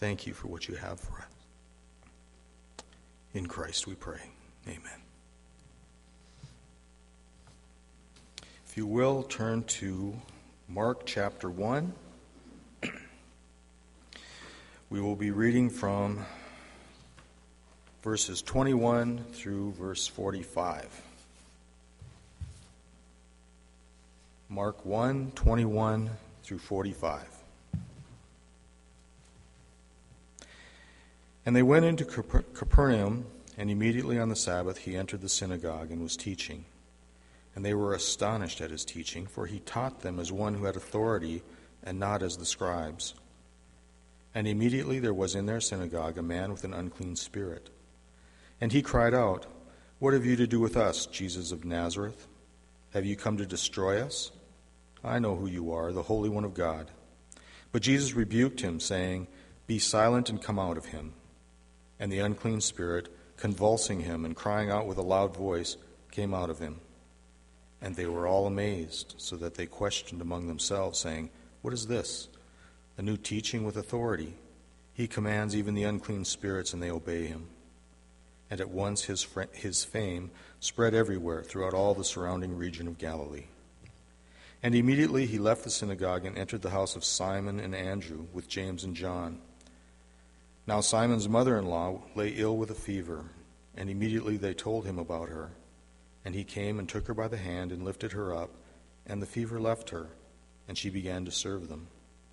Thank you for what you have for us. In Christ we pray. Amen. If you will, turn to Mark chapter 1. We will be reading from verses 21 through verse 45. Mark 1, 21 through 45. And they went into Capernaum, and immediately on the Sabbath he entered the synagogue and was teaching. And they were astonished at his teaching, for he taught them as one who had authority and not as the scribes. And immediately there was in their synagogue a man with an unclean spirit. And he cried out, "What have you to do with us, Jesus of Nazareth? Have you come to destroy us? I know who you are, the Holy One of God." But Jesus rebuked him, saying, "Be silent and come out of him." And the unclean spirit, convulsing him and crying out with a loud voice, came out of him. And they were all amazed, so that they questioned among themselves, saying, "What is this? A new teaching with authority. He commands even the unclean spirits, and they obey him." And at once his fame spread everywhere throughout all the surrounding region of Galilee. And immediately he left the synagogue and entered the house of Simon and Andrew with James and John. Now Simon's mother-in-law lay ill with a fever, and immediately they told him about her. And he came and took her by the hand and lifted her up, and the fever left her, and she began to serve them.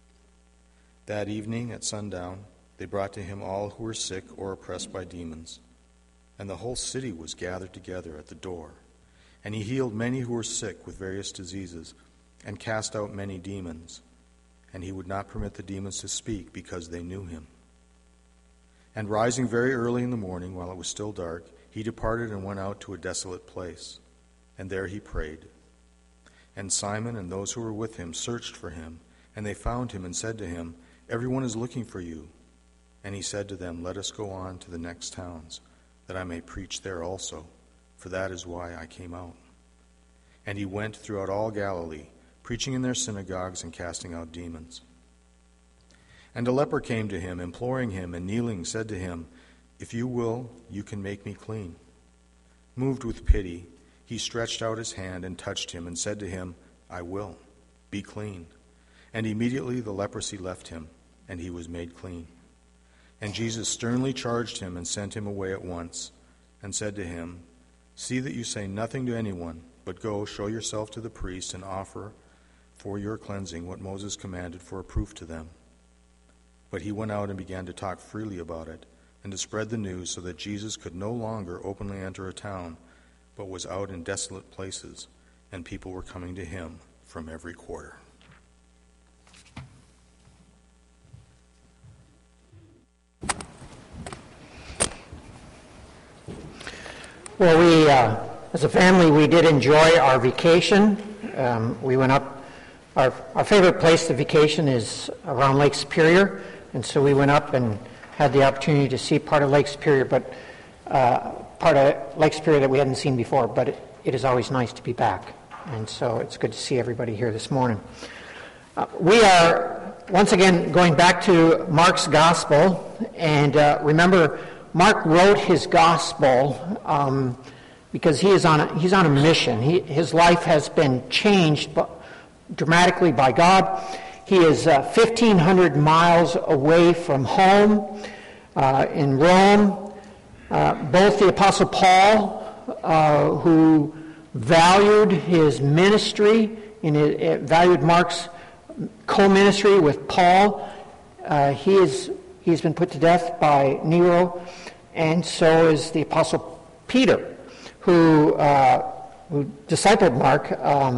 That evening at sundown they brought to him all who were sick or oppressed by demons. And the whole city was gathered together at the door. And he healed many who were sick with various diseases, and cast out many demons. And he would not permit the demons to speak, because they knew him. And rising very early in the morning, while it was still dark, he departed and went out to a desolate place, and there he prayed. And Simon and those who were with him searched for him, and they found him and said to him, "Everyone is looking for you." And he said to them, "Let us go on to the next towns, that I may preach there also, for that is why I came out." And he went throughout all Galilee, preaching in their synagogues and casting out demons. And a leper came to him, imploring him, and kneeling said to him, "If you will, you can make me clean." Moved with pity, he stretched out his hand and touched him, and said to him, "I will, be clean." And immediately the leprosy left him, and he was made clean. And Jesus sternly charged him and sent him away at once, and said to him, "See that you say nothing to anyone, but go, show yourself to the priest, and offer for your cleansing what Moses commanded for a proof to them." But he went out and began to talk freely about it, and to spread the news, so that Jesus could no longer openly enter a town, but was out in desolate places, and people were coming to him from every quarter. Well, we, as a family, we did enjoy our vacation. We went up. Our favorite place to vacation is around Lake Superior, and so we went up and had the opportunity to see part of Lake Superior, but part of Lake Superior that we hadn't seen before. But it is always nice to be back, and so it's good to see everybody here this morning. We are once again going back to Mark's Gospel, and remember, Mark wrote his Gospel because he's on a mission. His life has been changed dramatically by God. He is 1,500 miles away from home in Rome. Both the Apostle Paul, who valued his ministry, valued Mark's co-ministry with Paul, he's been put to death by Nero, and so is the Apostle Peter, who discipled Mark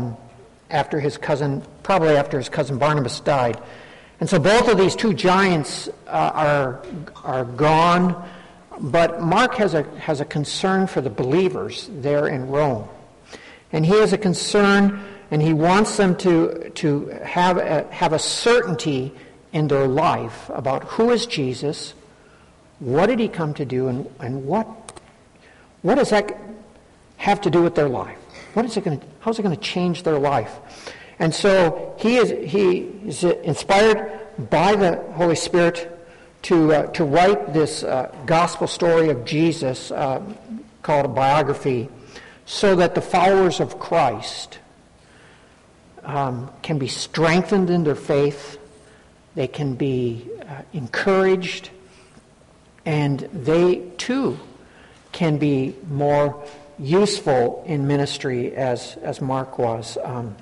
probably after his cousin Barnabas died. And so both of these two giants are gone, but Mark has a concern for the believers there in Rome. And he has a concern, and he wants them to have a certainty in their life about who is Jesus, what did he come to do, and what does that have to do with their life? How's it going to change their life? And so he is inspired by the Holy Spirit to write this gospel story of Jesus, called a biography, so that the followers of Christ can be strengthened in their faith, they can be encouraged, and they too can be more useful in ministry as Mark was.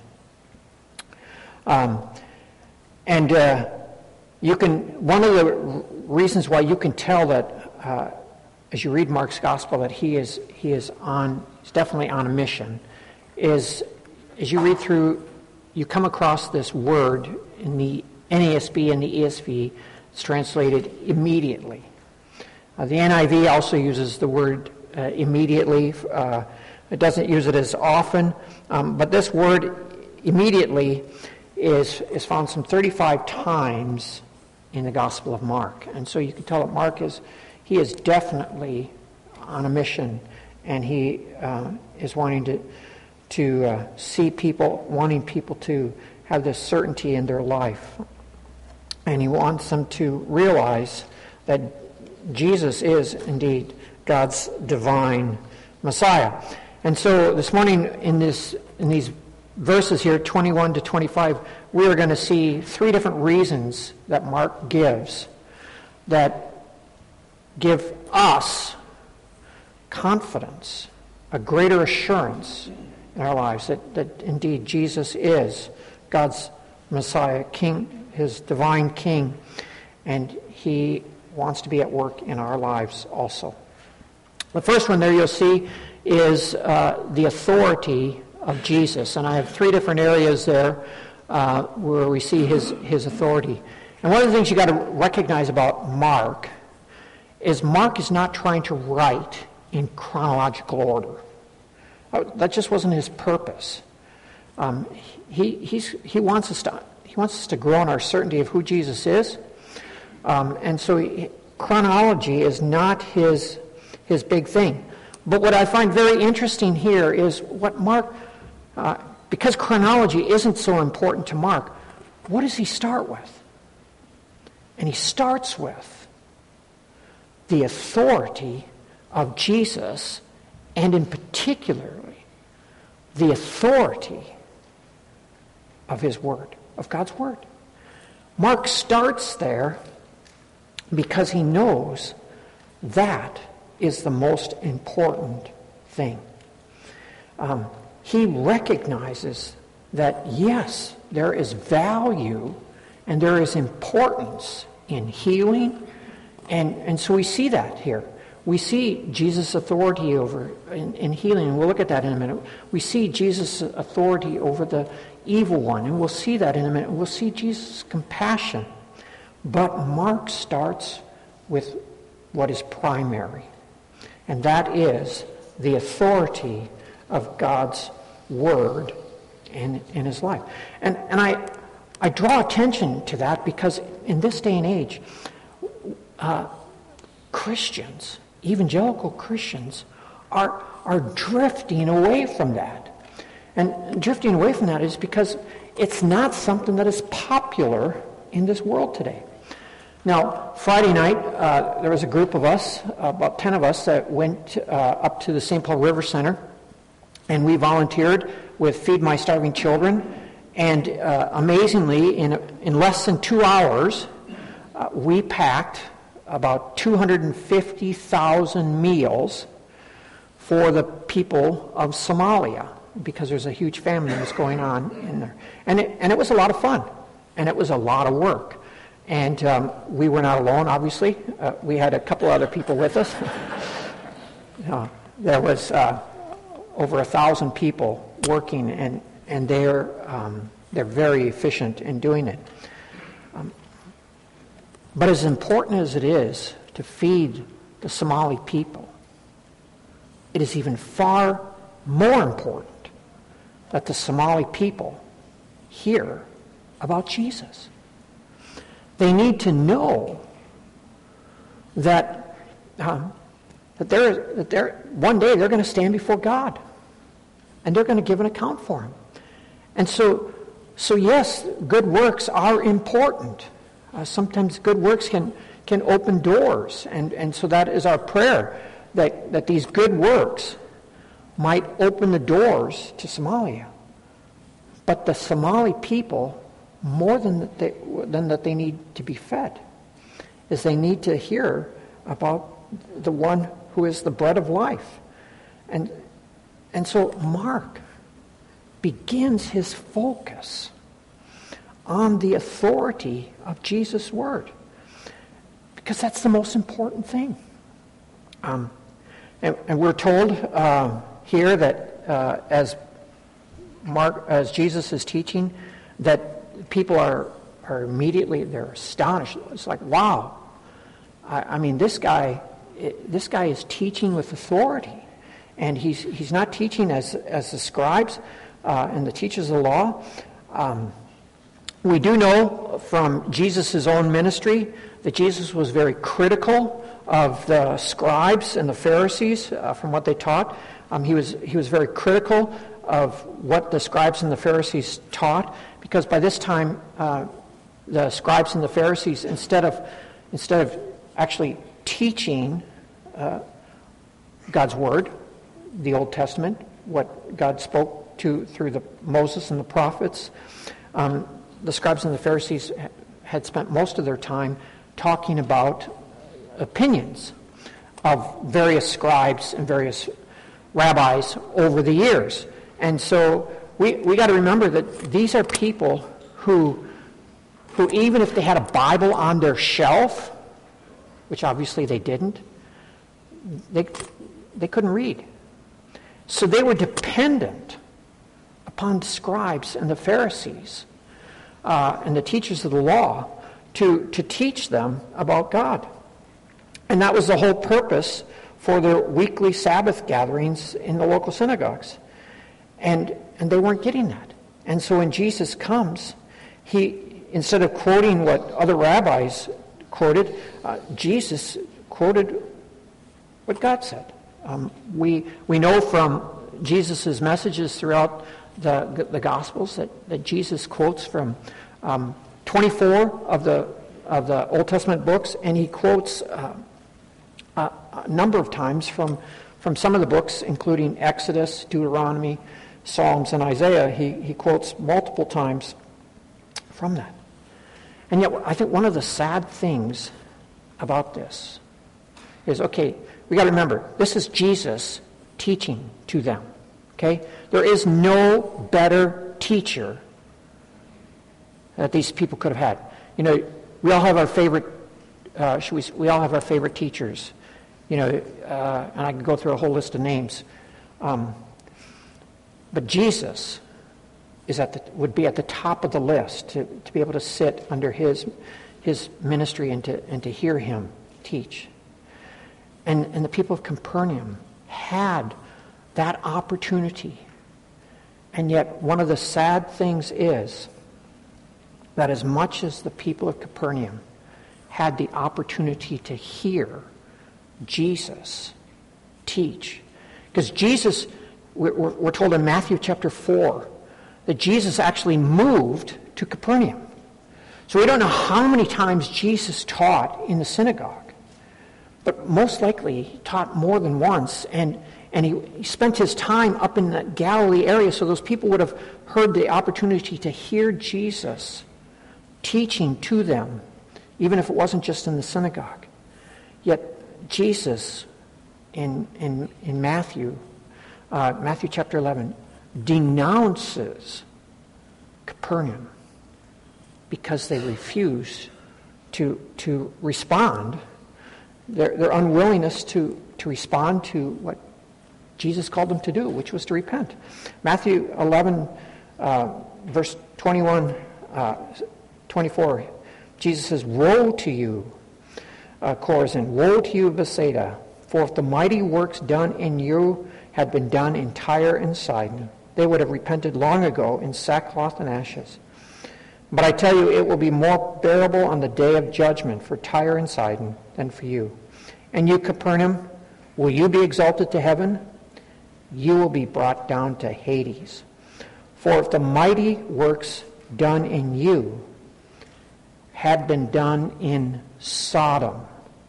You can, one of the reasons why you can tell that as you read Mark's gospel that he's definitely on a mission is, as you read through, you come across this word in the NASB and the ESV. It's translated immediately. The NIV also uses the word immediately. It doesn't use it as often, but this word immediately is found some 35 times in the Gospel of Mark. And so you can tell that Mark is definitely on a mission, and he is wanting to see people, wanting people to have this certainty in their life. And he wants them to realize that Jesus is indeed God's divine Messiah. And so this morning in these verses here, 21 to 25, we are going to see three different reasons that Mark gives that give us confidence, a greater assurance in our lives that indeed Jesus is God's Messiah, King, his divine King, and he wants to be at work in our lives also. The first one there you'll see is the authority of Jesus. And I have three different areas there where we see his authority. And one of the things you got to recognize about Mark is not trying to write in chronological order. That just wasn't his purpose. He wants us to grow in our certainty of who Jesus is. And so chronology is not his big thing. But what I find very interesting here is what Mark, because chronology isn't so important to Mark, what does he start with? And he starts with the authority of Jesus, and in particularly the authority of his word, of God's word. Mark starts there because he knows that is the most important thing. He recognizes that, yes, there is value and there is importance in healing, and so we see that here. We see Jesus' authority over in healing, and we'll look at that in a minute. We see Jesus' authority over the evil one, and we'll see that in a minute. We'll see Jesus' compassion. But Mark starts with what is primary, and that is the authority of God's word in his life. And I draw attention to that because in this day and age, Christians, evangelical Christians, are drifting away from that. And drifting away from that is because it's not something that is popular in this world today. Now, Friday night, there was a group of us, about 10 of us, that went up to the St. Paul River Center, and we volunteered with Feed My Starving Children. And amazingly, in less than 2 hours, we packed about 250,000 meals for the people of Somalia, because there's a huge famine that's going on in there. And it was a lot of fun, and it was a lot of work. And we were not alone, obviously. We had a couple other people with us. There was over 1,000 people working, and they're very efficient in doing it. But as important as it is to feed the Somali people, it is even far more important that the Somali people hear about Jesus. They need to know that one day they're going to stand before God, and they're going to give an account for him. And so yes, good works are important. Sometimes good works can can open doors. And so that is our prayer, that these good works might open the doors to Somalia. But the Somali people, more than that they need to be fed, is they need to hear about the one who is the bread of life. And so Mark begins his focus on the authority of Jesus' word, because that's the most important thing. And we're told here that as Jesus is teaching, that people are immediately, they're astonished. It's like, wow, I mean, this guy is teaching with authority, and he's not teaching as the scribes and the teachers of the law. We do know from Jesus' own ministry that Jesus was very critical of the scribes and the Pharisees from what they taught. He was very critical of what the scribes and the Pharisees taught, because by this time the scribes and the Pharisees, instead of actually teaching God's word, the Old Testament, what God spoke to through Moses and the prophets, the scribes and the Pharisees had spent most of their time talking about opinions of various scribes and various rabbis over the years. And so we got to remember that these are people who even if they had a Bible on their shelf, which obviously they didn't, they couldn't read. So they were dependent upon the scribes and the Pharisees and the teachers of the law to teach them about God. And that was the whole purpose for their weekly Sabbath gatherings in the local synagogues. And they weren't getting that. And so when Jesus comes, he, instead of quoting what other rabbis quoted, Jesus quoted what God said. We know from Jesus' messages throughout the Gospels that Jesus quotes from 24 of the Old Testament books, and he quotes a number of times from some of the books, including Exodus, Deuteronomy, Psalms, and Isaiah. He quotes multiple times from that. And yet, I think one of the sad things about this is, okay, we got to remember, this is Jesus teaching to them. Okay? There is no better teacher that these people could have had. You know, we all have our favorite, we all have our favorite teachers. You know, and I can go through a whole list of names. But Jesus would be at the top of the list to be able to sit under his ministry and to hear him teach. And the people of Capernaum had that opportunity. And yet one of the sad things is that as much as the people of Capernaum had the opportunity to hear Jesus teach, because Jesus, we're told in Matthew chapter 4 that Jesus actually moved to Capernaum. So we don't know how many times Jesus taught in the synagogue, but most likely he taught more than once, and he spent his time up in the Galilee area, so those people would have heard the opportunity to hear Jesus teaching to them, even if it wasn't just in the synagogue. Yet Jesus in Matthew chapter 11 denounces Capernaum because they refuse to respond. Their unwillingness to respond to what Jesus called them to do, which was to repent. Matthew 11, verse 21, 24, Jesus says, "Woe to you, Chorazin, woe to you, Bethsaida, for if the mighty works done in you had been done in Tyre and Sidon, they would have repented long ago in sackcloth and ashes. But I tell you, it will be more bearable on the day of judgment for Tyre and Sidon than for you. And you, Capernaum, will you be exalted to heaven? You will be brought down to Hades. For if the mighty works done in you had been done in Sodom.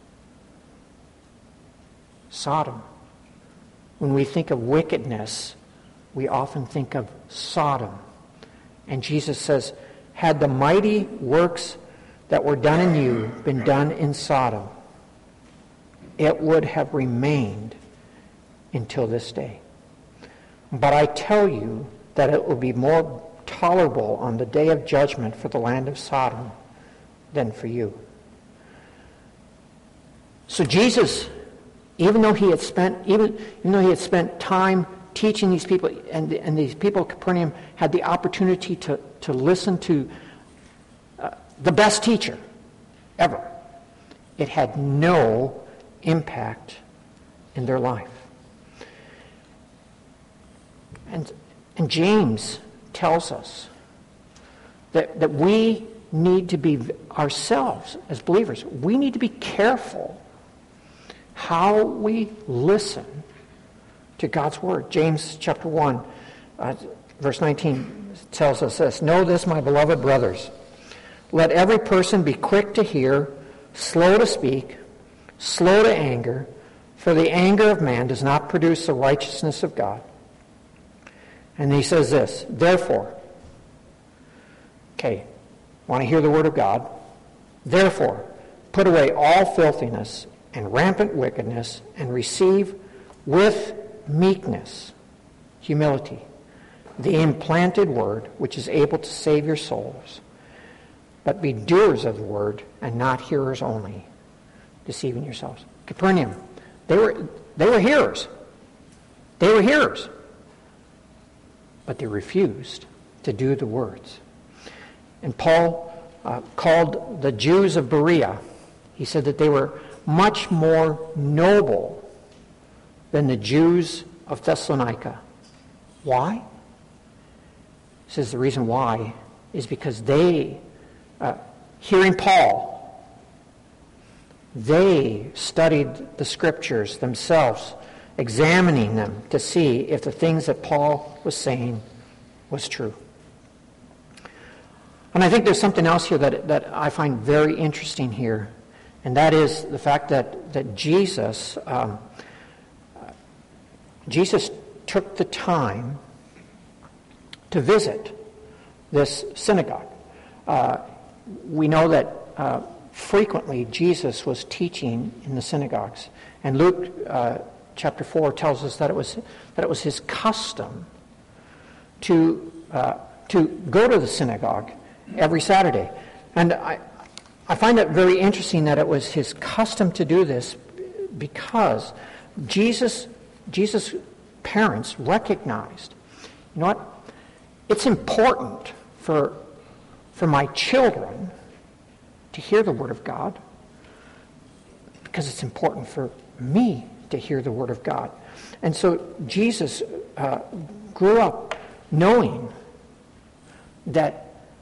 Sodom. When we think of wickedness, we often think of Sodom. And Jesus says, had the mighty works that were done in you been done in Sodom, it would have remained until this day. But I tell you that it will be more tolerable on the day of judgment for the land of Sodom than for you. So Jesus, even though he had spent time teaching these people, and these people of Capernaum had the opportunity to listen to the best teacher ever, it had no impact in their life. And James tells us that we need to be, ourselves as believers, we need to be careful how we listen to God's Word. James chapter 1, verse 19 tells us this, "Know this, my beloved brothers, let every person be quick to hear, slow to speak, slow to anger, for the anger of man does not produce the righteousness of God." And he says this, therefore, okay, want to hear the Word of God? Therefore, put away all filthiness and rampant wickedness, and receive with meekness, humility, the implanted word which is able to save your souls. But be doers of the word and not hearers only, deceiving yourselves. Capernaum, they were hearers. They were hearers. But they refused to do the words. And Paul called the Jews of Berea, he said that they were much more noble than the Jews of Thessalonica. Why? He says the reason why is because they, hearing Paul, they studied the Scriptures themselves, examining them to see if the things that Paul was saying was true. And I think there's something else here that I find very interesting here, and that is the fact that Jesus took the time to visit this synagogue. We know that frequently Jesus was teaching in the synagogues, and Luke chapter 4 tells us that it was his custom to go to the synagogue every Saturday. And I find it very interesting that it was his custom to do this because Jesus' parents recognized, you know what, it's important for my children to hear the Word of God because it's important for me to hear the Word of God. And so Jesus grew up knowing that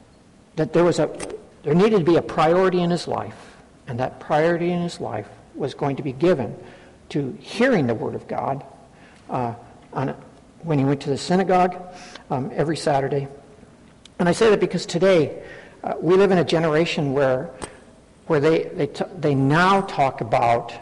there needed to be a priority in his life, and that priority in his life was going to be given to hearing the Word of God when he went to the synagogue every Saturday. And I say that because today we live in a generation where they now talk about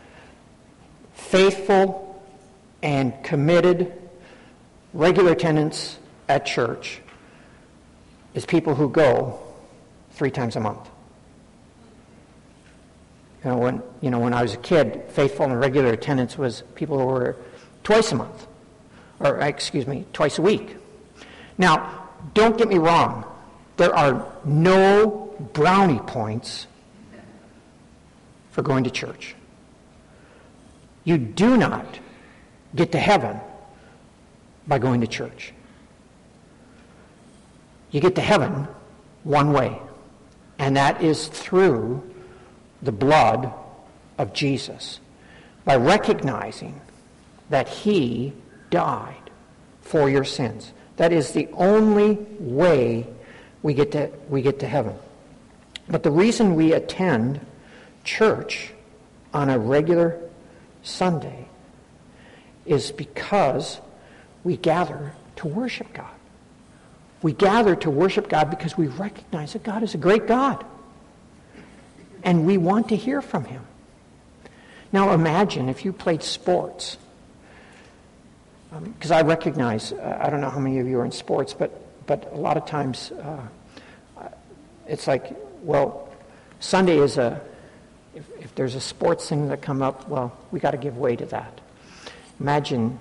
faithful and committed regular attendance at church is people who go 3 times a month. When I was a kid, faithful and regular attendance was people who were twice a week. Now, don't get me wrong. There are no brownie points for going to church. You do not get to heaven by going to church. You get to heaven one way, and that is through the blood of Jesus, by recognizing that he died for your sins. That is the only way we get to heaven. But the reason we attend church on a regular Sunday is because we gather to worship God. We gather to worship God because we recognize that God is a great God. and we want to hear from him. Now imagine if you played sports. Because I recognize, I don't know how many of you are in sports, but a lot of times it's like, well, Sunday is if there's a sports thing that come up, well, we got to give way to that. Imagine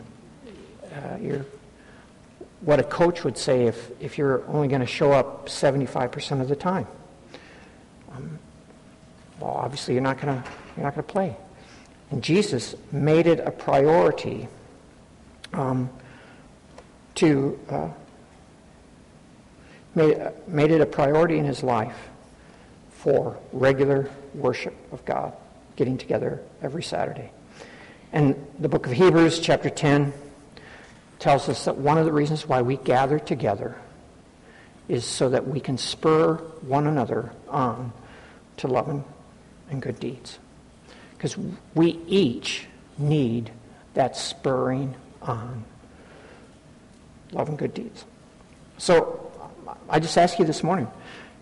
what a coach would say if you're only going to show up 75% of the time. Well, obviously you're not going to play. And Jesus made it a priority made it a priority in his life for regular worship of God, getting together every Saturday. And the book of Hebrews, chapter 10, tells us that one of the reasons why we gather together is so that we can spur one another on to love and good deeds. Because we each need that spurring on love and good deeds. So I just ask you this morning,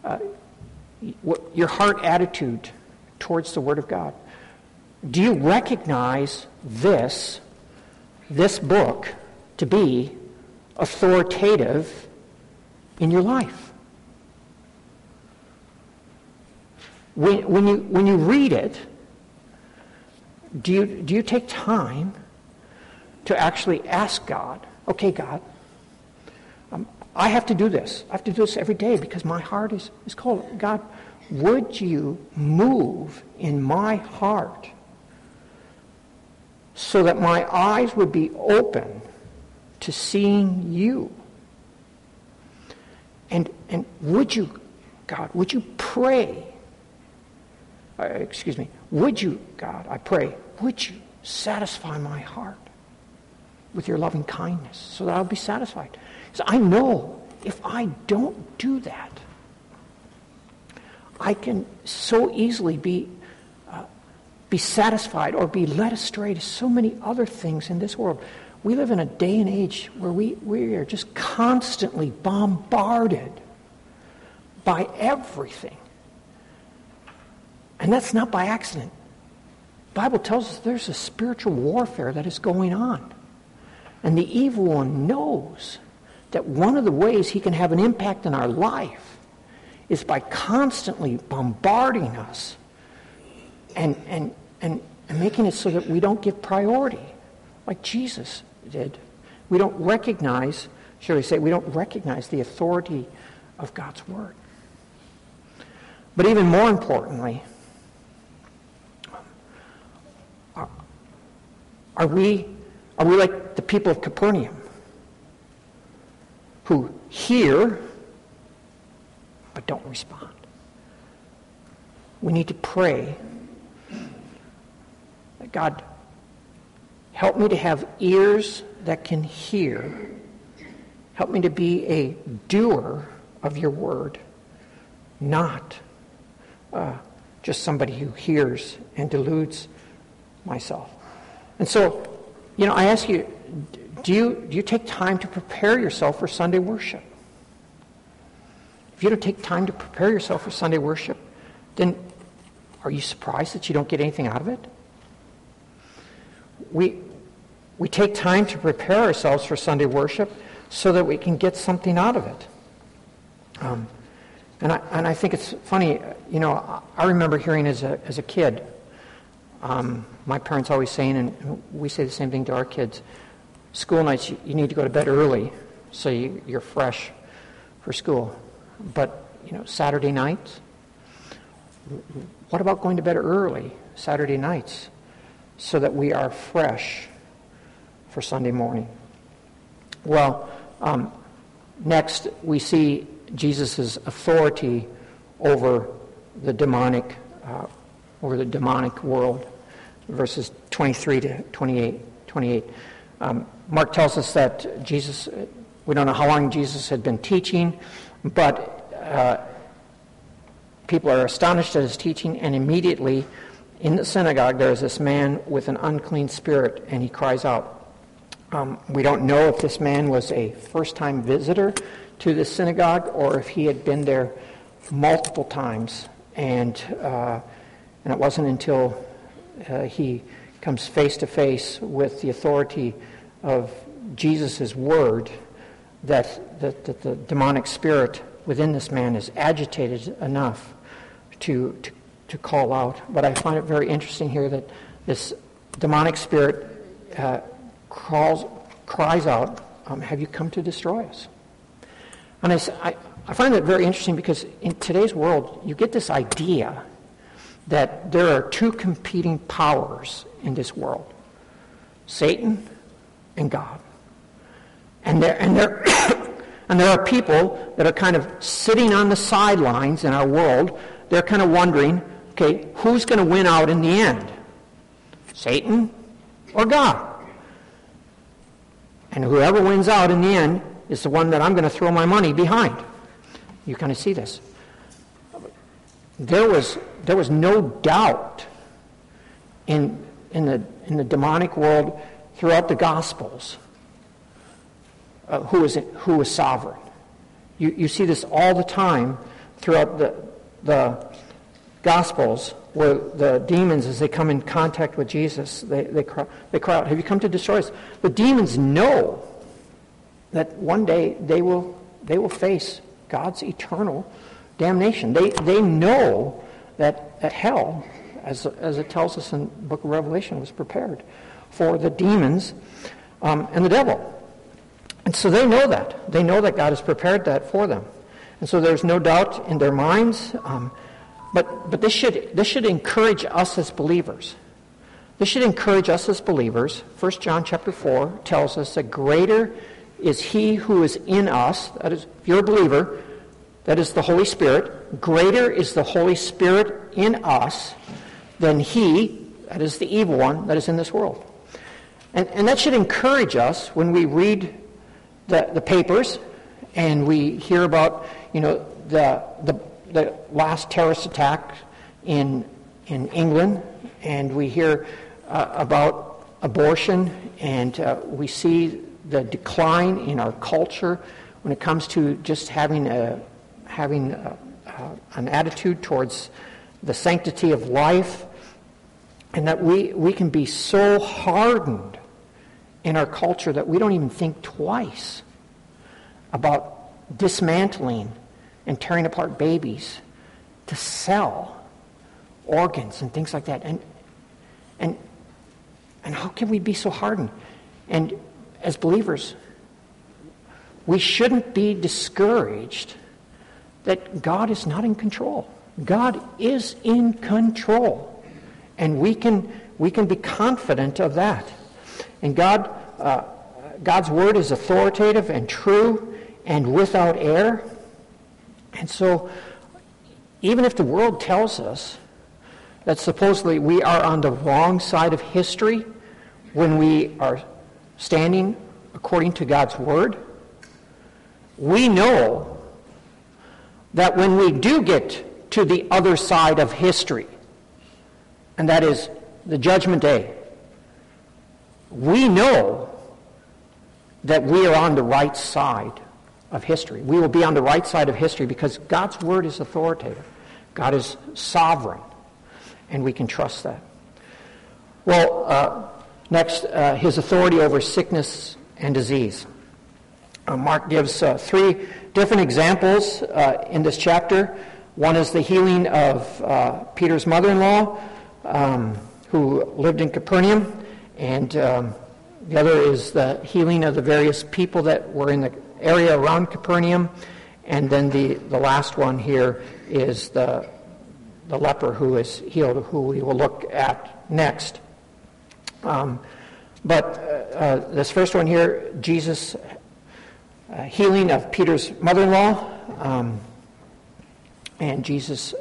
your heart attitude towards the Word of God. Do you recognize this book to be authoritative in your life? When you read it, do you take time to actually ask God, okay, God, I have to do this. I have to do this every day because my heart is cold. God, would you move in my heart so that my eyes would be open to seeing you? And would you, God, would you pray? Would you, God, I pray, would you satisfy my heart with your loving kindness so that I'll be satisfied? So I know if I don't do that, I can so easily be satisfied or be led astray to so many other things in this world. We live in a day and age where we are just constantly bombarded by everything. And that's not by accident. The Bible tells us there's a spiritual warfare that is going on. And the evil one knows that one of the ways he can have an impact in our life is by constantly bombarding us and making it so that we don't give priority, like Jesus did. We don't recognize, shall we say, we don't recognize the authority of God's Word. But even more importantly, are we like the people of Capernaum who hear but don't respond? We need to pray that God, help me to have ears that can hear. Help me to be a doer of your word, not just somebody who hears and deludes myself. And so, I ask you, do you take time to prepare yourself for Sunday worship? If you don't take time to prepare yourself for Sunday worship, then are you surprised that you don't get anything out of it? We take time to prepare ourselves for Sunday worship so that we can get something out of it. And I think it's funny, I remember hearing as a kid, my parents always saying, and we say the same thing to our kids, school nights, you need to go to bed early so you're fresh for school. But, Saturday nights, what about going to bed early Saturday nights so that we are fresh for Sunday morning? Well, next we see Jesus' authority over the demonic world, verses 23 to 28. Mark tells us that Jesus, we don't know how long Jesus had been teaching, but people are astonished at his teaching, and immediately in the synagogue there is this man with an unclean spirit, and he cries out. We don't know if this man was a first-time visitor to the synagogue or if he had been there multiple times, and And it wasn't until he comes face to face with the authority of Jesus' word that the demonic spirit within this man is agitated enough to call out. But I find it very interesting here that this demonic spirit cries out, have you come to destroy us? And I find that very interesting because in today's world, you get this idea that there are two competing powers in this world, Satan and God. And there are people that are kind of sitting on the sidelines in our world. They're kind of wondering, okay, who's going to win out in the end? Satan or God? And whoever wins out in the end is the one that I'm going to throw my money behind. You kind of see this. There was no doubt in the demonic world throughout the Gospels who was sovereign. You see this all the time throughout the Gospels, where the demons, as they come in contact with Jesus, they cry out, have you come to destroy us? The demons know that one day they will face God's eternal damnation. They know that hell, as it tells us in the book of Revelation, was prepared for the demons and the devil. And so they know that. They know that God has prepared that for them. And so there's no doubt in their minds. But this should encourage us as believers. This should encourage us as believers. 1 John chapter 4 tells us that greater is he who is in us. That is, if you're a believer, that is the Holy Spirit. Greater is the Holy Spirit in us than he, that is the evil one, that is in this world. And that should encourage us when we read the papers and we hear about, the last terrorist attack in England, and we hear about abortion, and we see the decline in our culture when it comes to just having an attitude towards the sanctity of life, and that we can be so hardened in our culture that we don't even think twice about dismantling and tearing apart babies to sell organs and things like that. And how can we be so hardened? And as believers, we shouldn't be discouraged that God is not in control. God is in control. And we can be confident of that. And God's word is authoritative and true and without error. And so, even if the world tells us that supposedly we are on the wrong side of history when we are standing according to God's word, we know that when we do get to the other side of history, and that is the judgment day, we know that we are on the right side of history. We will be on the right side of history because God's word is authoritative. God is sovereign, and we can trust that. Well, next, his authority over sickness and disease. Mark gives three different examples in this chapter. One is the healing of Peter's mother-in-law, who lived in Capernaum, and the other is the healing of the various people that were in the area around Capernaum, and then the last one here is the leper who is healed, who we will look at next. But this first one here, Jesus' healing of Peter's mother-in-law, and Jesus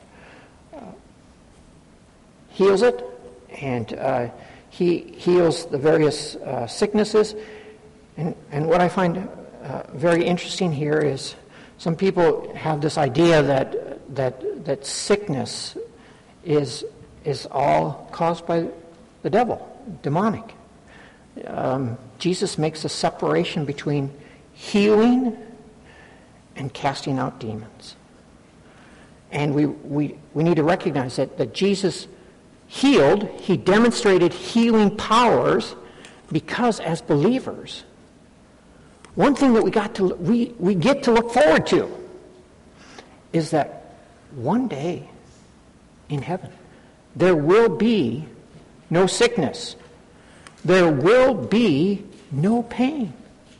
heals it, and he heals the various sicknesses. And what I find very interesting here is some people have this idea that sickness is all caused by the devil, demonic. Jesus makes a separation between healing and casting out demons. And we need to recognize that Jesus healed, he demonstrated healing powers, because as believers, one thing that we get to look forward to is that one day in heaven there will be no sickness. There will be no pain.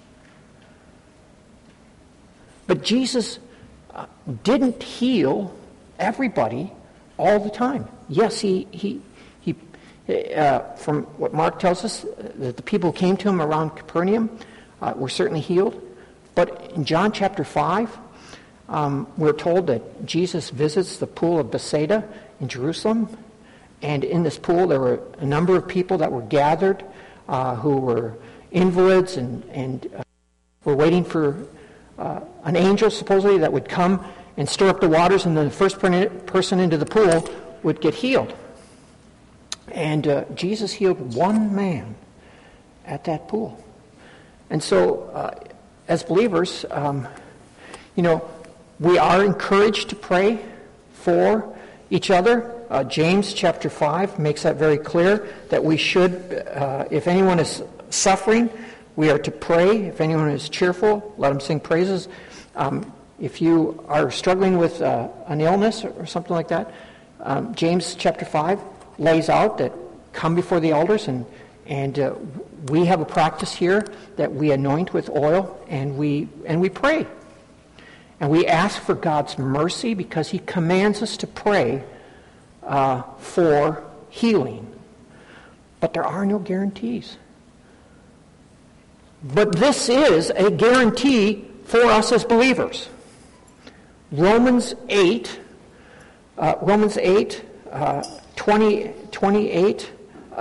But Jesus didn't heal everybody all the time. Yes, he from what Mark tells us, that the people who came to him around Capernaum were certainly healed. But in John chapter 5, we're told that Jesus visits the pool of Bethesda in Jerusalem. And in this pool, there were a number of people that were gathered who were invalids and were waiting for an angel, supposedly, that would come and stir up the waters, and then the first person into the pool would get healed. And Jesus healed one man at that pool. And so, as believers, we are encouraged to pray for each other. James chapter 5 makes that very clear, that we should, if anyone is suffering, we are to pray. If anyone is cheerful, let them sing praises. If you are struggling with an illness or something like that, James chapter 5 lays out that come before the elders, and we have a practice here that we anoint with oil, and we pray. And we ask for God's mercy, because he commands us to pray for healing. But there are no guarantees. But this is a guarantee for us as believers. Romans 8, 28,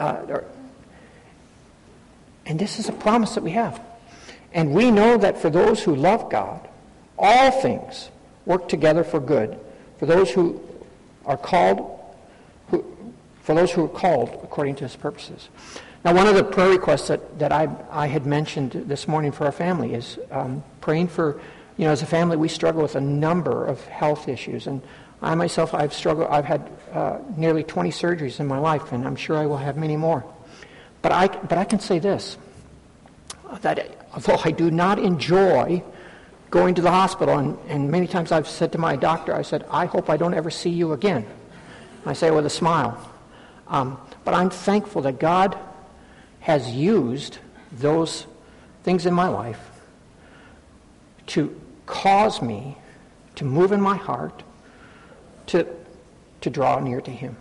and this is a promise that we have. And we know that for those who love God, all things work together for good, for those who are called according to his purposes. Now, one of the prayer requests that I had mentioned this morning for our family is praying for, as a family, we struggle with a number of health issues. And I myself, I've had nearly 20 surgeries in my life, and I'm sure I will have many more. But I can say this, that although I do not enjoy going to the hospital, and many times I've said to my doctor, I said, I hope I don't ever see you again. I say it with a smile. But I'm thankful that God has used those things in my life to cause me to move in my heart to draw near to him.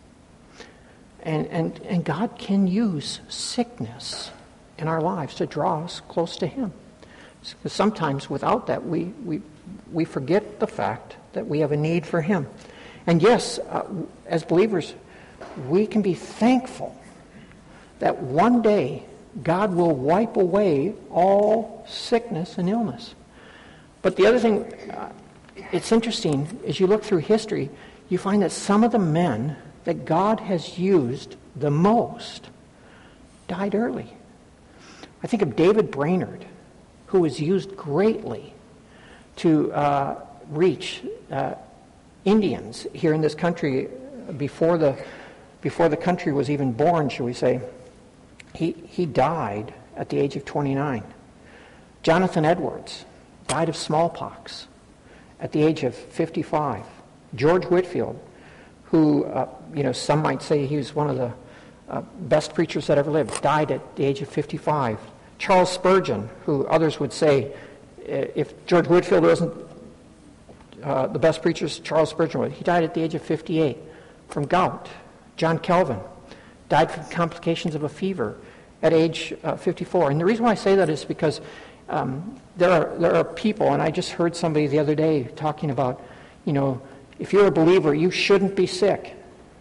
And God can use sickness in our lives to draw us close to him. Because sometimes without that, we forget the fact that we have a need for him. And yes, as believers, we can be thankful that one day God will wipe away all sickness and illness. But the other thing, it's interesting, as you look through history, you find that some of the men that God has used the most died early. I think of David Brainerd, who was used greatly to reach Indians here in this country before the country was even born, shall we say. He died at the age of 29. Jonathan Edwards died of smallpox at the age of 55. George Whitefield, who, some might say he was one of the best preachers that ever lived, died at the age of 55. Charles Spurgeon, who others would say, if George Whitefield wasn't the best preacher, Charles Spurgeon was. He died at the age of 58 from gout. John Calvin died from complications of a fever at age 54. And the reason why I say that is because there are people, and I just heard somebody the other day talking about, if you're a believer, you shouldn't be sick.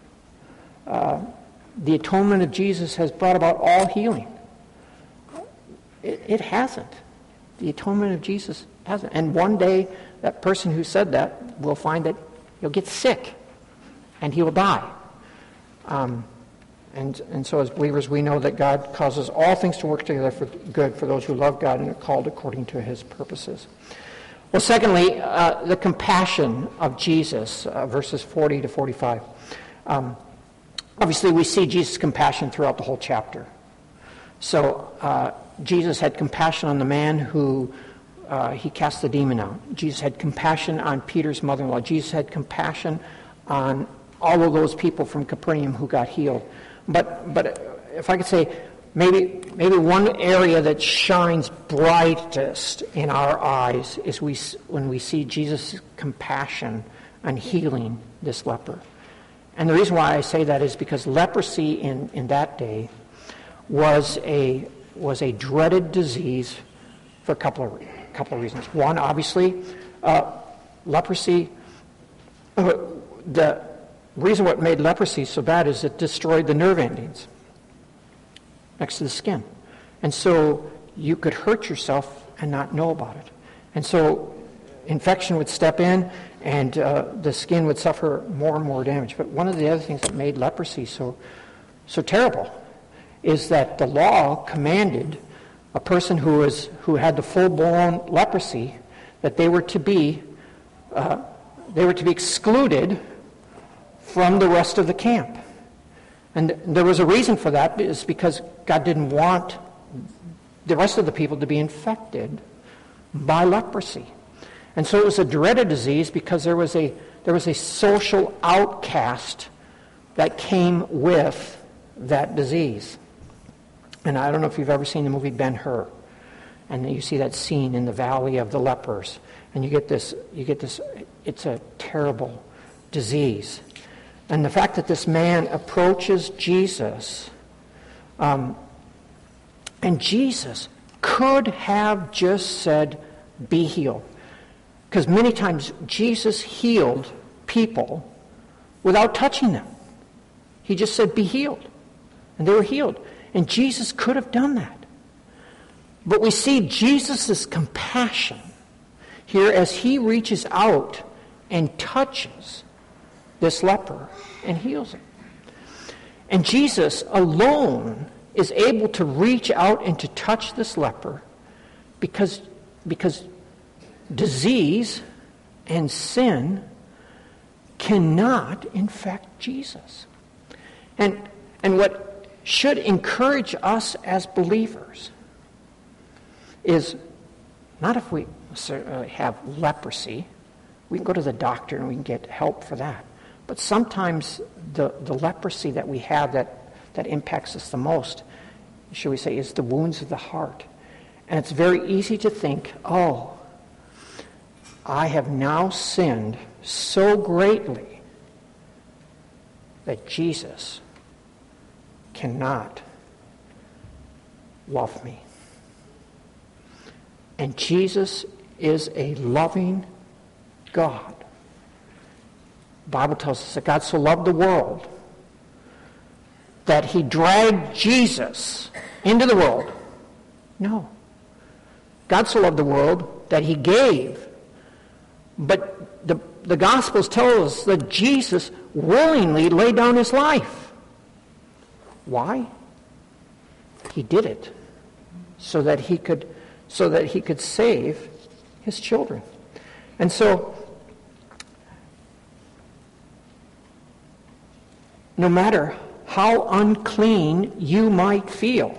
The atonement of Jesus has brought about all healing. It hasn't. The atonement of Jesus hasn't. And one day, that person who said that will find that he'll get sick and he will die. And so as believers, we know that God causes all things to work together for good for those who love God and are called according to his purposes. Well, secondly, the compassion of Jesus, verses 40 to 45. Obviously, we see Jesus' compassion throughout the whole chapter. So Jesus had compassion on the man who he cast the demon out. Jesus had compassion on Peter's mother-in-law. Jesus had compassion on all of those people from Capernaum who got healed. But if I could say, maybe one area that shines brightest in our eyes is when we see Jesus' compassion on healing this leper. And the reason why I say that is because leprosy in that day was a dreaded disease for a couple of reasons. One, obviously, leprosy. The reason what made leprosy so bad is it destroyed the nerve endings next to the skin, and so you could hurt yourself and not know about it. And so infection would step in, and the skin would suffer more and more damage. But one of the other things that made leprosy so terrible is that the law commanded a person who had the full-blown leprosy that they were to be excluded from the rest of the camp. And there was a reason for that, is because God didn't want the rest of the people to be infected by leprosy. And so it was a dreaded disease because there was a social outcast that came with that disease. And I don't know if you've ever seen the movie Ben-Hur, and you see that scene in the Valley of the Lepers, and you get this, it's a terrible disease. And the fact that this man approaches Jesus, and Jesus could have just said, be healed. Because many times Jesus healed people without touching them. He just said, be healed. And they were healed. And Jesus could have done that. But we see Jesus' compassion here as he reaches out and touches this leper and heals him. And Jesus alone is able to reach out and to touch this leper because disease and sin cannot infect Jesus. And what should encourage us as believers is not if we have leprosy, we can go to the doctor and we can get help for that. But sometimes the leprosy that we have that impacts us the most, should we say, is the wounds of the heart. And it's very easy to think, oh, I have now sinned so greatly that Jesus cannot love me. And Jesus is a loving God. The Bible tells us that God so loved the world that he dragged Jesus into the world. No. God so loved the world that he gave. But the Gospels tell us that Jesus willingly laid down his life. Why? He did it so that he could save his children. And so, no matter how unclean you might feel,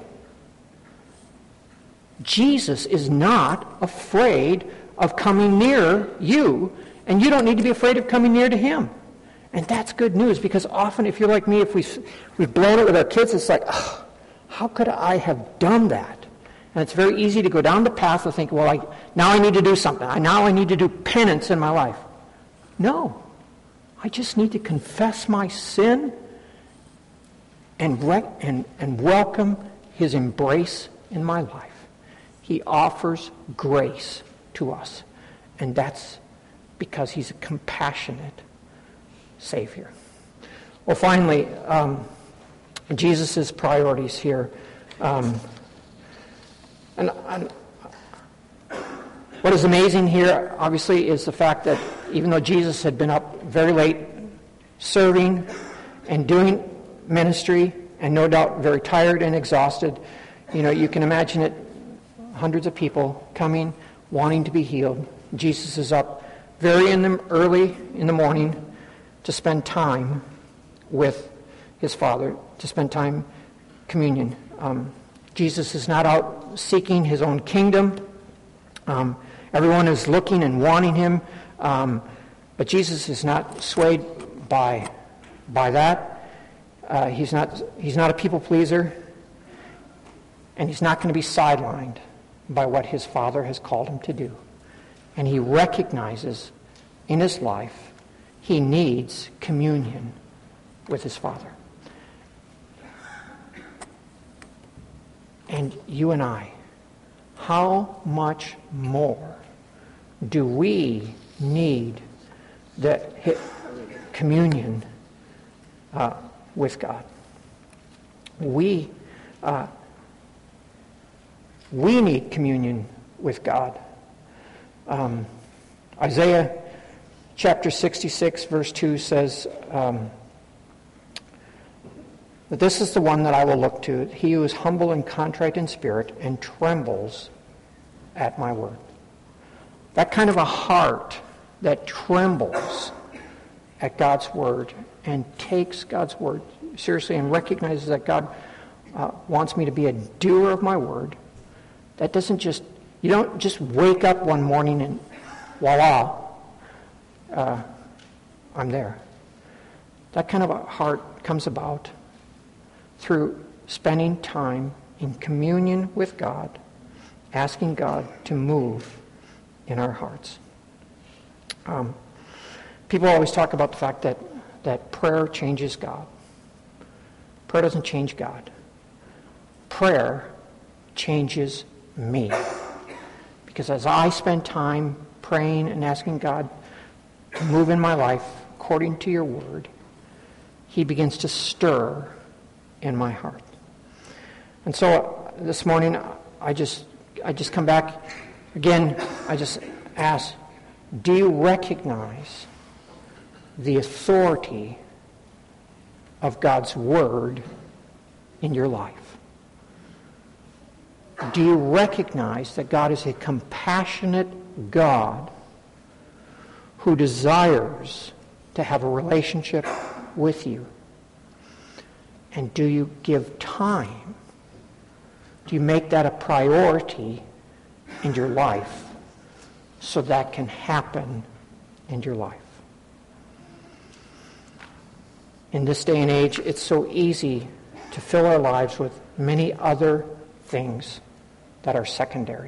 Jesus is not afraid of coming near you, and you don't need to be afraid of coming near to him. And that's good news, because often, if you're like me, if we've blown it with our kids, it's like, oh, how could I have done that? And it's very easy to go down the path of thinking, well, now I need to do something. Now I need to do penance in my life. No. I just need to confess my sin and welcome his embrace in my life. He offers grace to us. And that's because he's a compassionate Savior. Well, finally, Jesus' priorities here. And what is amazing here, obviously, is the fact that even though Jesus had been up very late serving and doing ministry, and no doubt very tired and exhausted, you can imagine it, hundreds of people coming, wanting to be healed, Jesus is up very early in the morning to spend time with his Father, to spend time communion. Jesus is not out seeking his own kingdom. Everyone is looking and wanting him, but Jesus is not swayed by that. He's not a people pleaser, and he's not going to be sidelined by what his Father has called him to do. And he recognizes in his life he needs communion with his Father. And you and I, how much more do we need the communion with God? We need communion with God. Isaiah chapter 66, verse 2 says that this is the one that I will look to, he who is humble and contrite in spirit and trembles at my word. That kind of a heart that trembles at God's word and takes God's word seriously and recognizes that God wants me to be a doer of my word. That doesn't just, you don't just wake up one morning and voila, I'm there. That kind of a heart comes about through spending time in communion with God, asking God to move in our hearts. People always talk about the fact that prayer changes God. Prayer doesn't change God. Prayer changes me. Because as I spend time praying and asking God to move in my life according to your word, he begins to stir in my heart. And so this morning, I just come back again. I just ask, do you recognize the authority of God's word in your life? Do you recognize that God is a compassionate God who desires to have a relationship with you? And do you give time? Do you make that a priority in your life so that can happen in your life? In this day and age, it's so easy to fill our lives with many other things that are secondary.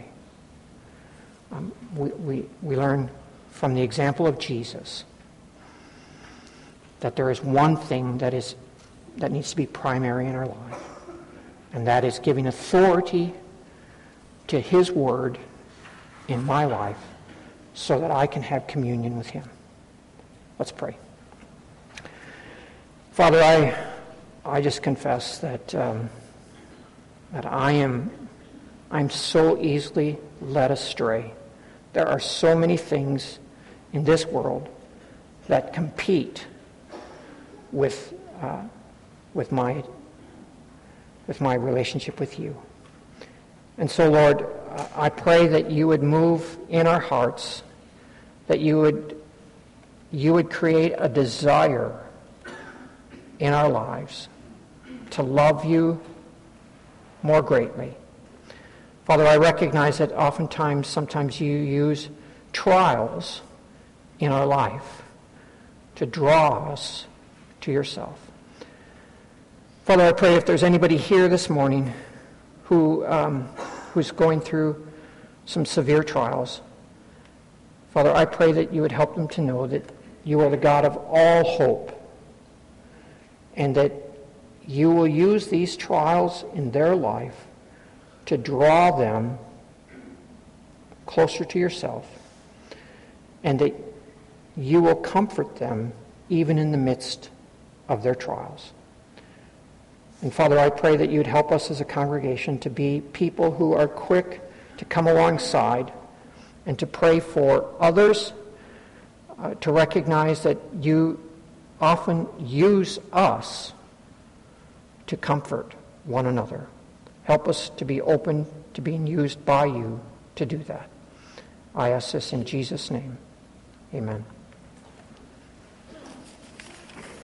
We learn from the example of Jesus that there is one thing that needs to be primary in our life, and that is giving authority to his word in my life so that I can have communion with him. Let's pray. Father, I just confess that I'm so easily led astray. There are so many things in this world that compete with my relationship with you. And so, Lord, I pray that you would move in our hearts, that you would create a desire in our lives to love you more greatly. Father, I recognize that sometimes you use trials in our life to draw us to yourself. Father, I pray if there's anybody here this morning who's going through some severe trials, Father, I pray that you would help them to know that you are the God of all hope, and that you will use these trials in their life to draw them closer to yourself, and that you will comfort them even in the midst of their trials. And Father, I pray that you'd help us as a congregation to be people who are quick to come alongside and to pray for others, to recognize that you often use us to comfort one another. Help us to be open to being used by you to do that. I ask this in Jesus' name. Amen.